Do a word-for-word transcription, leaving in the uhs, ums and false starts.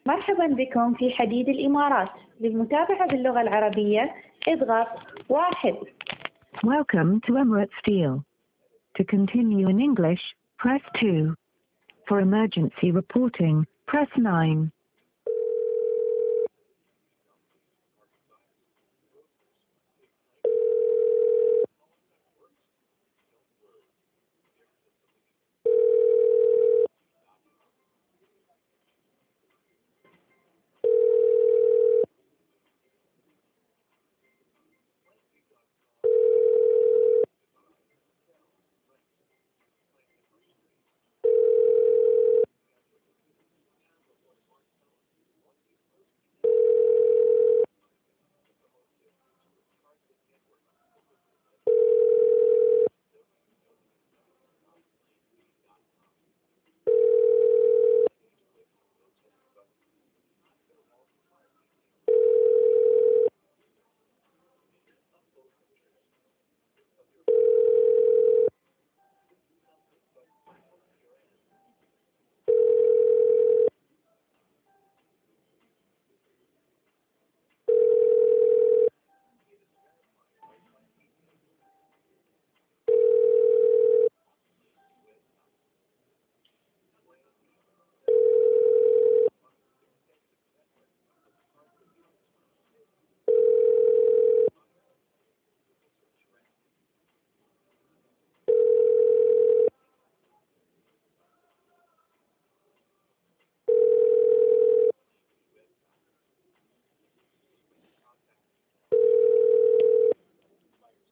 مرحبا بكم في حديد الإمارات. للمتابعة باللغة العربية اضغط واحد. Welcome to Emirates Steel. To continue in English, press two. For emergency reporting, press nine.